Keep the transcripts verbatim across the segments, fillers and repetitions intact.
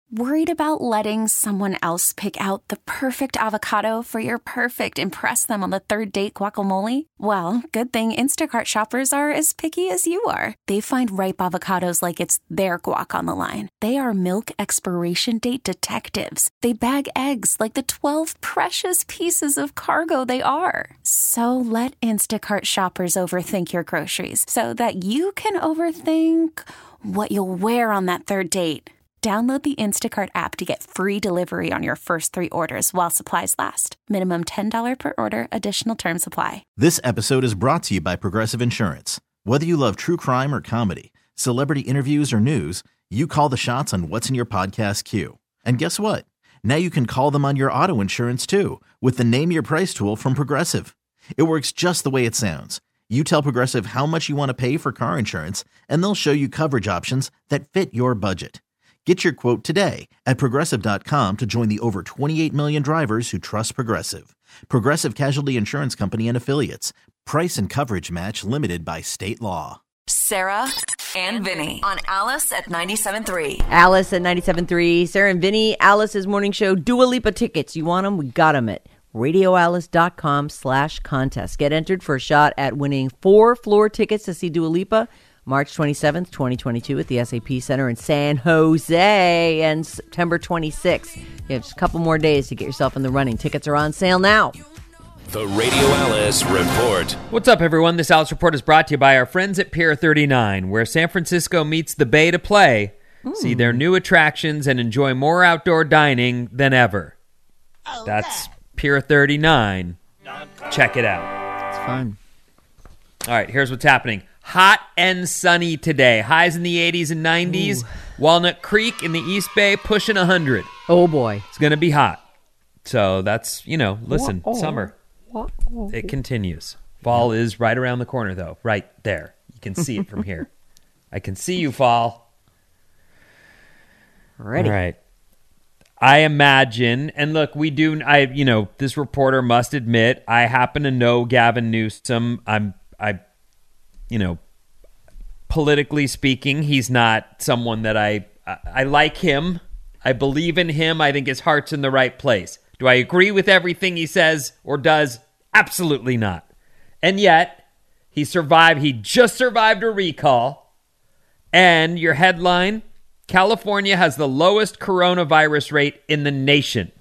Worried about letting someone else pick out the perfect avocado for your perfect impress them on the third date guacamole? Well, good thing Instacart shoppers are as picky as you are. They find ripe avocados like it's their guac on the line. They are milk expiration date detectives. They bag eggs like the twelve precious pieces of cargo they are. So let Instacart shoppers overthink your groceries so that you can overthink what you'll wear on that third date. Download the Instacart app to get free delivery on your first three orders while supplies last. Minimum ten dollars per order. Additional terms apply. This episode is brought to you by Progressive Insurance. Whether you love true crime or comedy, celebrity interviews or news, you call the shots on what's in your podcast queue. And guess what? Now you can call them on your auto insurance too with the Name Your Price tool from Progressive. It works just the way it sounds. You tell Progressive how much you want to pay for car insurance, and they'll show you coverage options that fit your budget. Get your quote today at Progressive dot com to join the over twenty-eight million drivers who trust Progressive. Progressive Casualty Insurance Company and Affiliates. Price and coverage match limited by state law. Sarah and Vinny on Alice at ninety-seven point three. Alice at ninety-seven point three. Sarah and Vinny, Alice's morning show. Dua Lipa tickets. You want them? We got them at radioalice.com slash contest. Get entered for a shot at winning four floor tickets to see Dua Lipa March twenty-seventh, twenty twenty-two at the S A P Center in San Jose, and September twenty-sixth. You have just a couple more days to get yourself in the running. Tickets are on sale now. The Radio Alice Report. What's up, everyone? This Alice Report is brought to you by our friends at Pier thirty-nine, where San Francisco meets the Bay to play, mm. see their new attractions, and enjoy more outdoor dining than ever. Oh, That's yeah. Pier thirty-nine. Check it out. It's fun. All right, here's what's happening. Hot and sunny today. Highs in the eighties and nineties. Ooh. Walnut Creek in the East Bay pushing one hundred. Oh, boy. It's going to be hot. So that's, you know, listen, Whoa. summer. Whoa. It continues. Fall yeah. is right around the corner, though. Right there. You can see it from here. I can see you, fall. Ready. All right. I imagine, and look, we do, I, you know, this reporter must admit, I happen to know Gavin Newsom. I'm, I, you know, politically speaking, he's not someone that I, I, I like him. I believe in him. I think his heart's in the right place. Do I agree with everything he says or does? Absolutely not. And yet, he survived, he just survived a recall. And your headline, California has the lowest coronavirus rate in the nation.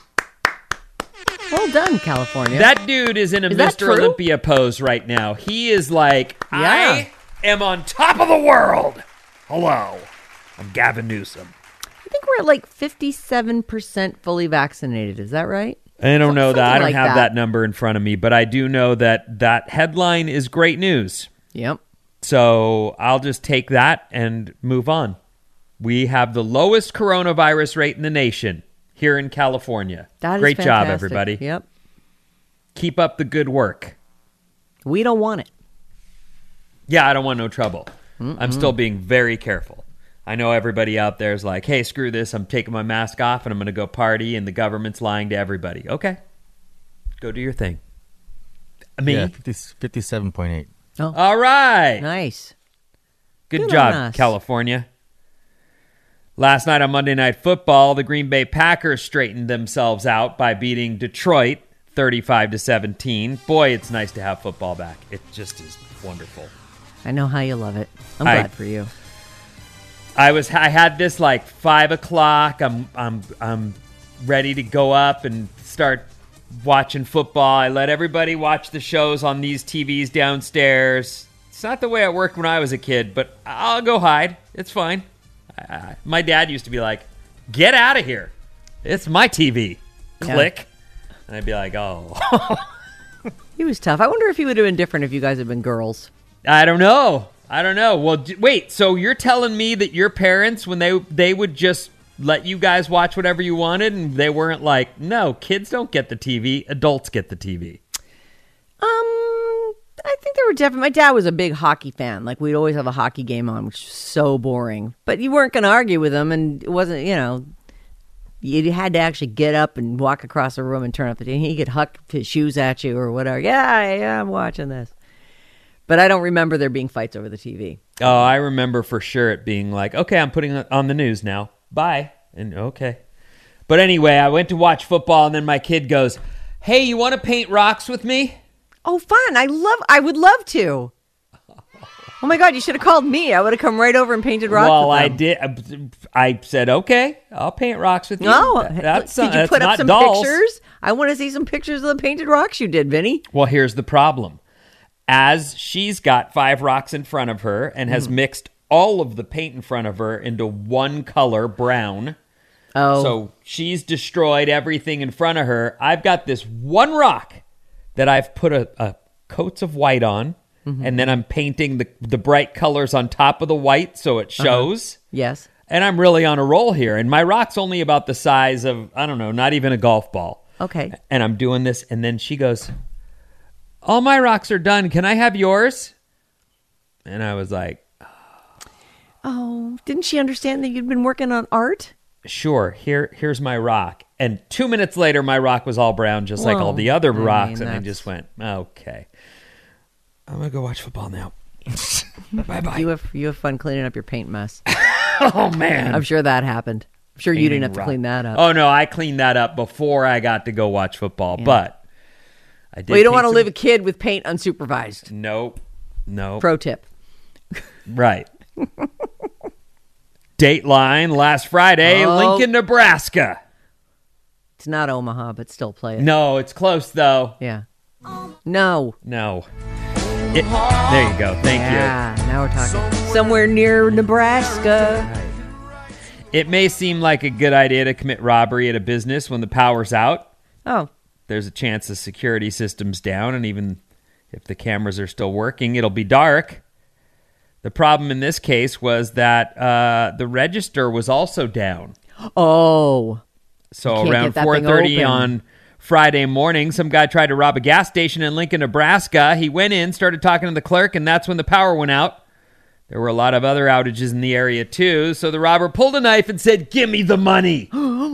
Well done, California. That dude is in a is Mister Olympia pose right now. He is like, yeah. I am on top of the world. Hello, I'm Gavin Newsom. I think we're at like fifty-seven percent fully vaccinated. Is that right? I don't know Something that. I don't like have that. that number in front of me, but I do know that that headline is great news. Yep. So I'll just take that and move on. We have the lowest coronavirus rate in the nation here in California. That is great fantastic. job, everybody. Yep. Keep up the good work. We don't want it. Yeah, I don't want no trouble. Mm-mm. I'm still being very careful. I know everybody out there is like, hey, screw this. I'm taking my mask off and I'm going to go party and the government's lying to everybody. Okay. Go do your thing. Me? Yeah, fifty, fifty-seven point eight. Oh. All right. Nice. Good, Good job, California. Last night on Monday Night Football, the Green Bay Packers straightened themselves out by beating Detroit thirty-five to seventeen. Boy, it's nice to have football back. It just is wonderful. I know how you love it. I'm I, glad for you. I was I had this like five o'clock. I'm I'm I'm ready to go up and start watching football. I let everybody watch the shows on these T Vs downstairs. It's not the way it worked when I was a kid, but I'll go hide. It's fine. Uh, my dad used to be like, get out of here. It's my T V. Click. Yeah. And I'd be like, oh. He was tough. I wonder if he would have been different if you guys had been girls. I don't know. I don't know. Well, d- wait. So you're telling me that your parents, when they they would just let you guys watch whatever you wanted, and they weren't like, no, kids don't get the T V. Adults get the T V. Um... I think there were definitely, my dad was a big hockey fan. Like, we'd always have a hockey game on, which was so boring. But you weren't going to argue with him, and it wasn't, you know, you had to actually get up and walk across the room and turn up the T V. He could huck his shoes at you or whatever. Yeah, yeah, I'm watching this. But I don't remember there being fights over the T V. Oh, I remember for sure it being like, okay, I'm putting it on the news now. Bye. And okay. But anyway, I went to watch football, and then my kid goes, hey, you want to paint rocks with me? Oh, fun. I love, I would love to. Oh my God, you should have called me. I would have come right over and painted rocks Well, with I them. did. I said, okay, I'll paint rocks with you. No, That- that's, did you that's put up not some dolls. pictures? I want to see some pictures of the painted rocks you did, Vinny. Well, here's the problem. As she's got five rocks in front of her and has Mm. mixed all of the paint in front of her into one color, brown. Oh, So she's destroyed everything in front of her. I've got this one rock that I've put a, a coats of white on, Mm-hmm. and then I'm painting the, the bright colors on top of the white so it shows. yes. And I'm really on a roll here. And my rock's only about the size of, I don't know, not even a golf ball. Okay. And I'm doing this, and then she goes, all my rocks are done. Can I have yours? And I was like, Oh, didn't she understand that you'd been working on art? sure, here, here's my rock. And two minutes later, my rock was all brown, just like Whoa. all the other I mean, rocks. And I that's- just went, okay. I'm going to go watch football now. Bye-bye. You have you have fun cleaning up your paint mess. Oh, man. I'm sure that happened. I'm sure you didn't have to rock. clean that up. Oh, no, I cleaned that up before I got to go watch football. But I did. well, you don't paint want to some- leave a kid with paint unsupervised. No, no. Pro tip. Right. Dateline last Friday, Oh. Lincoln, Nebraska. It's not Omaha, but still play it. No, it's close though. Yeah. No. No. It, there you go. Thank Yeah, now we're talking. Somewhere near Nebraska. you. It may seem like a good idea to commit robbery at a business when the power's out. Oh, There's a chance the security system's down, and even if the cameras are still working, it'll be dark. The problem in this case was that uh, the register was also down. oh. So can't around get that four thing thirty open. on Friday morning, some guy tried to rob a gas station in Lincoln, Nebraska. He went in, started talking to the clerk, and that's when the power went out. There were a lot of other outages in the area, too. So the robber pulled a knife and said, give me the money.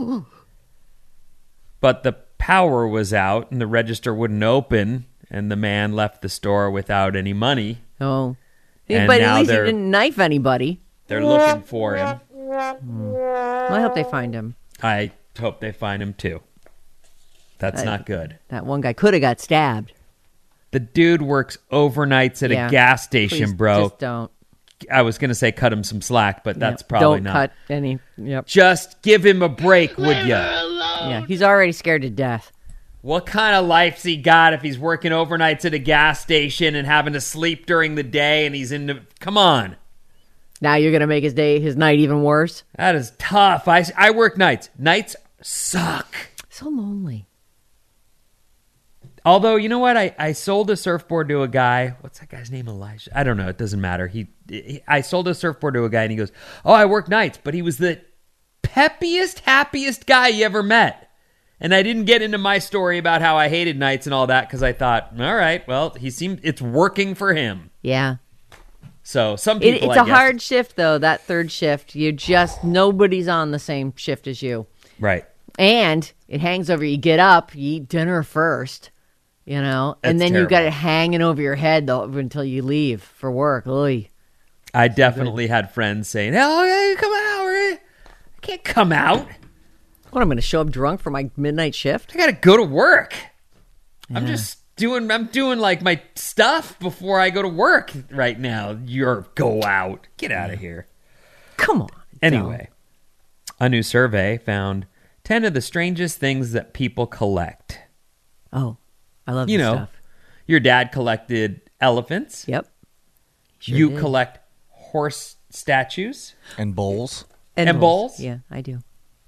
But the power was out, and the register wouldn't open, and the man left the store without any money. Oh. And But now at least he they're- didn't knife anybody. They're looking for him. Well, I hope they find him. I hope they find him, too. That's I- not good. That one guy could have got stabbed. The dude works overnights at Yeah. a gas station, Please bro. Just don't. I was going to say cut him some slack, but that's Yep. probably don't not. cut any. Yep. Just give him a break, would ya? Yeah, he's already scared to death. What kind of life's he got if he's working overnights at a gas station and having to sleep during the day and he's in the... Come on. Now you're gonna make his day, his night even worse. That is tough. I, I work nights. Nights suck. So lonely. Although, you know what? I, I sold a surfboard to a guy. What's that guy's name? Elijah? I don't know. It doesn't matter. He, he I sold a surfboard to a guy and he goes, oh, I work nights. But he was the peppiest, happiest guy you ever met. And I didn't get into my story about how I hated nights and all that because I thought, all right, well, he seemed it's working for him. Yeah. So some It, people, it's I a guess- hard shift though. That third shift, you just nobody's on the same shift as you, Right. and it hangs over. You get up, you eat dinner first, you know, and That's then you got terrible. it hanging over your head though until you leave for work. Oy. I definitely had friends saying, oh, yeah, come out. I can't come out. What, I'm going to show up drunk for my midnight shift? I got to go to work. I'm just doing, I'm doing like my stuff before I go to work right now. You're go out. Get out of here. Come on. Anyway, a new survey found ten of the strangest things that people collect. Oh, I love You this know, stuff. your dad collected elephants. Yep. Sure you did. collect horse statues. And bowls. and bowls? Yeah, I do.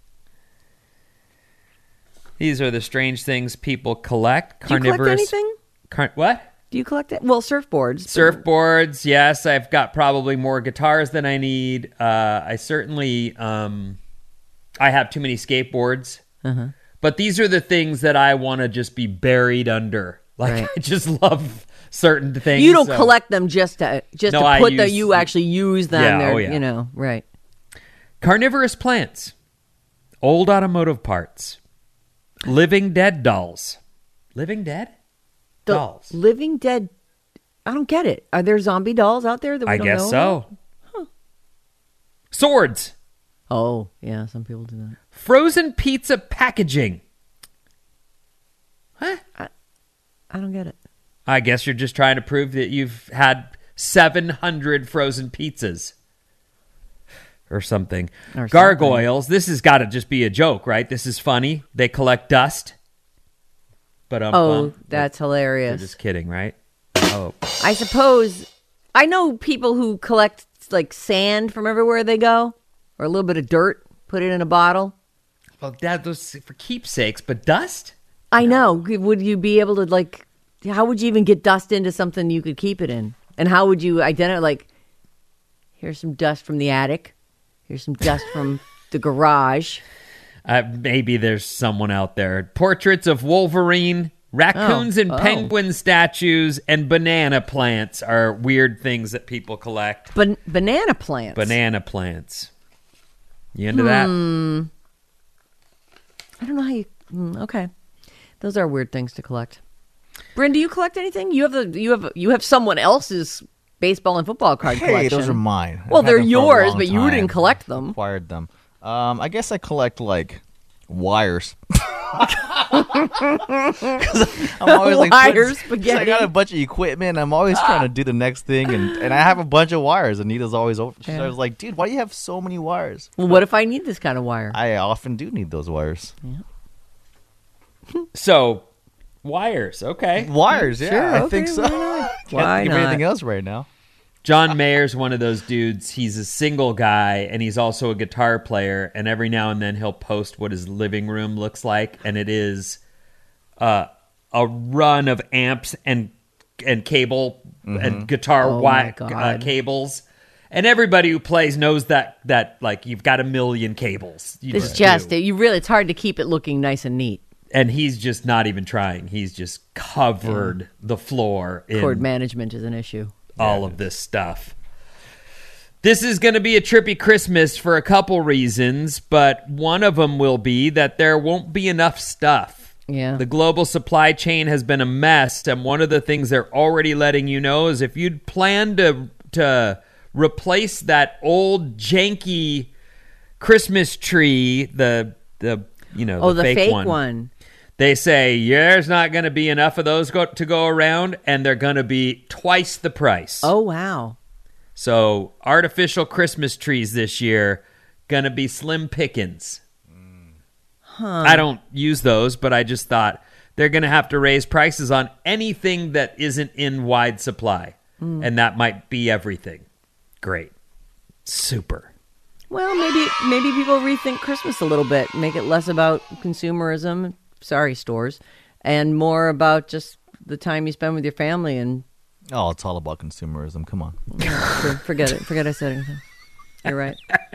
These are the strange things people collect. Do you collect Carnivorous. anything? Car- what? Do you collect it? Well, surfboards. but- Surfboards, yes. I've got probably more guitars than I need. Uh, I certainly, um, I have too many skateboards. Uh-huh. But these are the things that I want to just be buried under. Like, Right. I just love certain things. You don't so- collect them just to just No, to I put that use- you actually use them. Yeah, They're, oh, yeah. You know, right. Carnivorous plants, old automotive parts, living dead dolls. Living dead? The dolls. Living Dead. I don't get it. Are there zombie dolls out there that we I don't guess know so. about? Swords. Oh, yeah, some people do that. Frozen pizza packaging. Huh? I, I don't get it. I guess you're just trying to prove that you've had seven hundred frozen pizzas. Or something. Or Gargoyles. Something. This has got to just be a joke, right? This is funny. They collect dust. But um, Oh, um, that's hilarious. You're just kidding, right? Oh. I suppose I know people who collect like sand from everywhere they go, or a little bit of dirt, put it in a bottle. Well, that was for keepsakes, but dust? I know. Would you be able to like? How would you even get dust into something you could keep it in? And how would you identify? Like, here's some dust from the attic. Here's some dust from the garage. Uh, maybe there's someone out there. Portraits of Wolverine, raccoons oh, and oh. penguin statues, and banana plants are weird things that people collect. Ban- banana plants. Banana plants. You into that? Hmm. I don't know how you. Mm, okay, those are weird things to collect. Bryn, do you collect anything? You have the you have you have someone else's baseball and football card hey, collection. Those are mine. Well, I've had they're them for a yours, long but you time. didn't collect them. Acquired them. Um, I guess I collect like wires. I'm always like Wires, putting- spaghetti. I got a bunch of equipment. I'm always trying to do the next thing, and, and I have a bunch of wires. Anita's always over. She's Yeah. always like, "Dude, why do you have so many wires?" Well, what if I need this kind of wire? I often do need those wires. So, wires. Okay. Wires, yeah, Sure, I okay, think so. why not? Can't Why think of not? anything else right now. John Mayer's one of those dudes. He's a single guy, and he's also a guitar player. And every now and then he'll post what his living room looks like, and it is uh, a run of amps and and cable and guitar Oh, wi- my uh, God. cables. And everybody who plays knows that that like you've got a million cables. You It's just just do. you really. It's hard to keep it looking nice and neat. And he's just not even trying. He's just covered the floor in Cord management is an issue. all of this stuff. This is going to be a trippy Christmas for a couple reasons, but one of them will be that there won't be enough stuff. Yeah. The global supply chain has been a mess, and one of the things they're already letting you know is if you'd plan to to replace that old janky Christmas tree, the the you know Oh, the, the fake, fake one. one. They say, yeah, there's not going to be enough of those go- to go around, and they're going to be twice the price. Oh wow. So artificial Christmas trees this year, going to be slim pickings. Huh. I don't use those, but I just thought they're going to have to raise prices on anything that isn't in wide supply. Mm. And that might be everything. Great. Super. Well, maybe maybe people rethink Christmas a little bit, make it less about consumerism, sorry stores, and more about just the time you spend with your family. And Oh, it's all about consumerism. Come on. yeah, sure, forget it. Forget I said anything. You're right.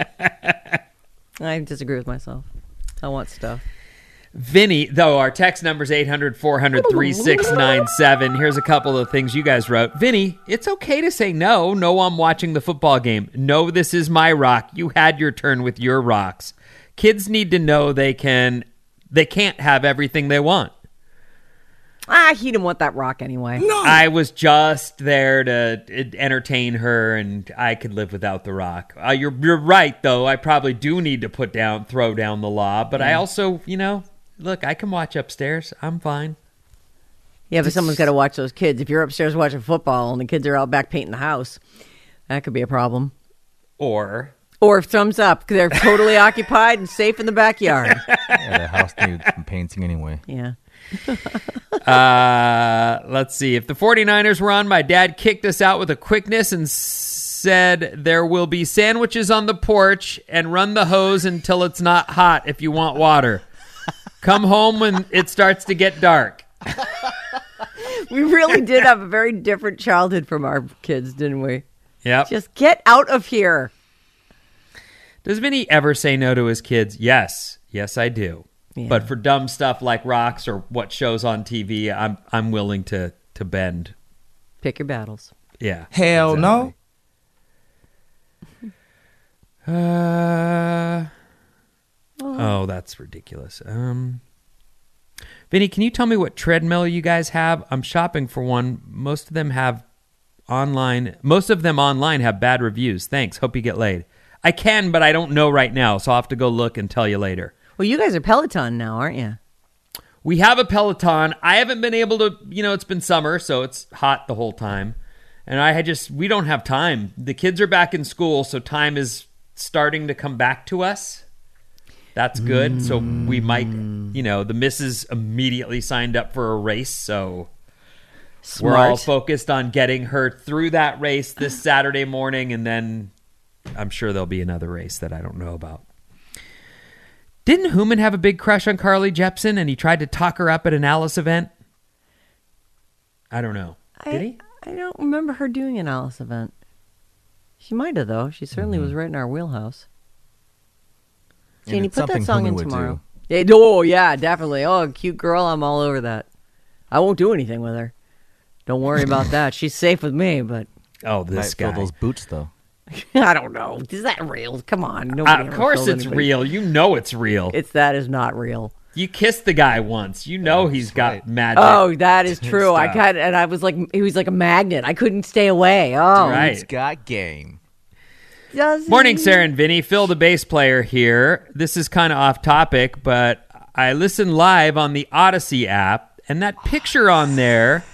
I disagree with myself. I want stuff. Vinny, though, our text number is eight hundred, four hundred, thirty-six ninety-seven. Here's a couple of things you guys wrote. Vinny, it's okay to say no. No, I'm watching the football game. No, this is my rock. You had your turn with your rocks. Kids need to know they can, they can't have everything they want. Ah, he didn't want that rock anyway. No. I was just there to entertain her, and I could live without the rock. Uh, you're you're right, though. I probably do need to put down, throw down the law, but I also, you know, look, I can watch upstairs. I'm fine. Yeah, but someone's got to watch those kids. If you're upstairs watching football and the kids are out back painting the house, that could be a problem. Or Or if thumbs up, they're totally occupied and safe in the backyard. Yeah, the house needs some painting anyway. Yeah. Uh, let's see. If the 49ers were on, my dad kicked us out with a quickness and said there will be sandwiches on the porch and run the hose until it's not hot if you want water. Come home when it starts to get dark. We really did have a very different childhood from our kids, didn't we? Yep. Just get out of here. Does Vinny ever say no to his kids? Yes. Yes, I do. Yeah. But for dumb stuff like rocks or what shows on T V, I'm I'm willing to to bend. Pick your battles. Yeah. Hell no. Uh, oh, that's ridiculous. Um, Vinny, can you tell me what treadmill you guys have? I'm shopping for one. Most of them have online. Most of them online have bad reviews. Thanks. Hope you get laid. I can, but I don't know right now, so I'll have to go look and tell you later. Well, you guys are Peloton now, aren't you? We have a Peloton. I haven't been able to, you know, it's been summer, so it's hot the whole time. And I had just, we don't have time. The kids are back in school, so time is starting to come back to us. That's good. Mm. So we might, you know, the missus immediately signed up for a race, so Smart. We're all focused on getting her through that race this Saturday morning, and then I'm sure there'll be another race that I don't know about. Didn't Hooman have a big crush on Carly Jepsen, and he tried to talk her up at an Alice event? I don't know. Did I, he? I don't remember her doing an Alice event. She might have, though. She certainly mm-hmm. was right in our wheelhouse. Janie, put that song in tomorrow. Yeah, oh, yeah, definitely. Oh, cute girl. I'm all over that. I won't do anything with her. Don't worry about that. She's safe with me, but... Oh, this Might guy. Fill those boots, though. I don't know. Is that real? Come on. Uh, of course it's anybody. real. You know it's real. It's that is not real. You kissed the guy once. You know That's he's got right. magic. Oh, that is true. I got, and I was like, he was like a magnet. I couldn't stay away. Oh, right. He's got game. Does Morning, he? Sarah and Vinny. Phil, the bass player here. This is kind of off topic, but I listened live on the Odyssey app, and that picture on there,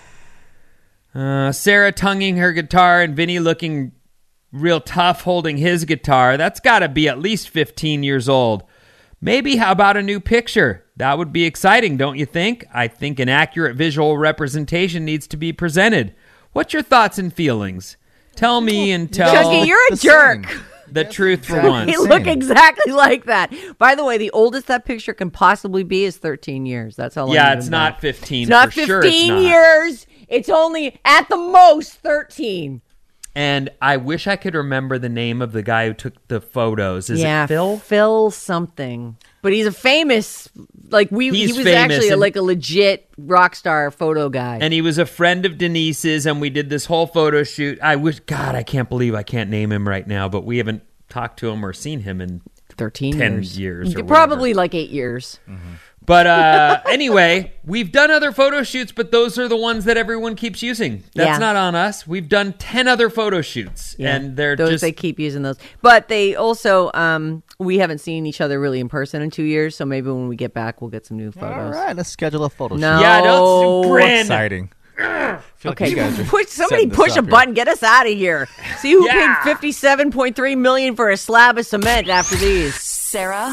uh, Sarah tonguing her guitar and Vinny looking real tough holding his guitar, that's got to be at least fifteen years old. Maybe how about a new picture? That would be exciting, don't you think? I think an accurate visual representation needs to be presented. What's your thoughts and feelings? Tell me and tell Chucky, you're a the jerk. Same. the That's truth for exactly once. They look exactly like that. By the way, the oldest that picture can possibly be is thirteen years. That's how long. Yeah, it's it's been not back. fifteen. It's not for fifteen sure it's not. years. It's only at the most thirteen. And I wish I could remember the name of the guy who took the photos. Is yeah, it Phil? Phil something. But he's a famous, like we. He's he was famous actually a, and- like a legit rock star photo guy. And he was a friend of Denise's, and we did this whole photo shoot. I wish, God, I can't believe I can't name him right now, but we haven't talked to him or seen him in thirteen ten years, years or probably whatever. like eight years. Mm-hmm. But uh, anyway, we've done other photo shoots, but those are the ones that everyone keeps using. That's Yeah. not on us. We've done ten other photo shoots, Yeah, and they're those just they keep using those. But they also, um, we haven't seen each other really in person in two years, so maybe when we get back, we'll get some new photos. All right, let's schedule a photo No. shoot. yeah, don't grin. Exciting. I feel like Okay, you guys are push, somebody setting this push a up here. button, get us out of here. See who Yeah. paid fifty-seven point three million dollars for a slab of cement after these. Sarah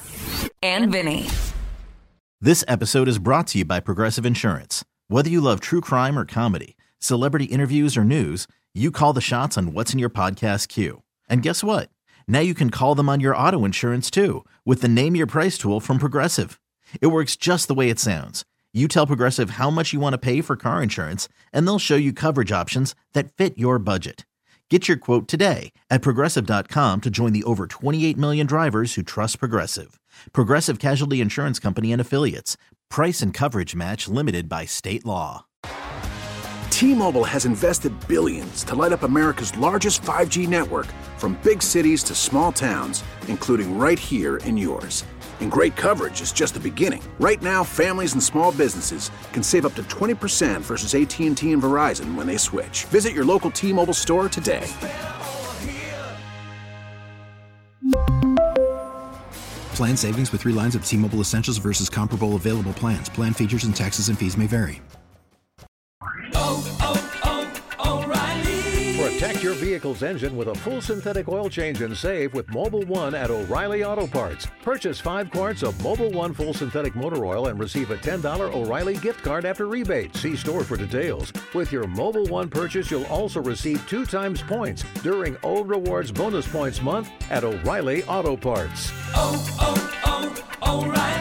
and Vinny. This episode is brought to you by Progressive Insurance. Whether you love true crime or comedy, celebrity interviews or news, you call the shots on what's in your podcast queue. And guess what? Now you can call them on your auto insurance too with the Name Your Price tool from Progressive. It works just the way it sounds. You tell Progressive how much you want to pay for car insurance, and they'll show you coverage options that fit your budget. Get your quote today at Progressive dot com to join the over twenty-eight million drivers who trust Progressive. Progressive Casualty Insurance Company and Affiliates. Price and coverage match limited by state law. T-Mobile has invested billions to light up America's largest five G network, from big cities to small towns, including right here in yours. And great coverage is just the beginning. Right now, families and small businesses can save up to twenty percent versus A T and T and Verizon when they switch. Visit your local T-Mobile store today. Plan savings with three lines of T-Mobile Essentials versus comparable available plans. Plan features and taxes and fees may vary. Protect your vehicle's engine with a full synthetic oil change and save with Mobil one at O'Reilly Auto Parts. Purchase five quarts of Mobil one full synthetic motor oil and receive a ten dollars O'Reilly gift card after rebate. See store for details. With your Mobil one purchase, you'll also receive two times points during O Rewards Bonus Points Month at O'Reilly Auto Parts. Oh, oh, oh, O'Reilly.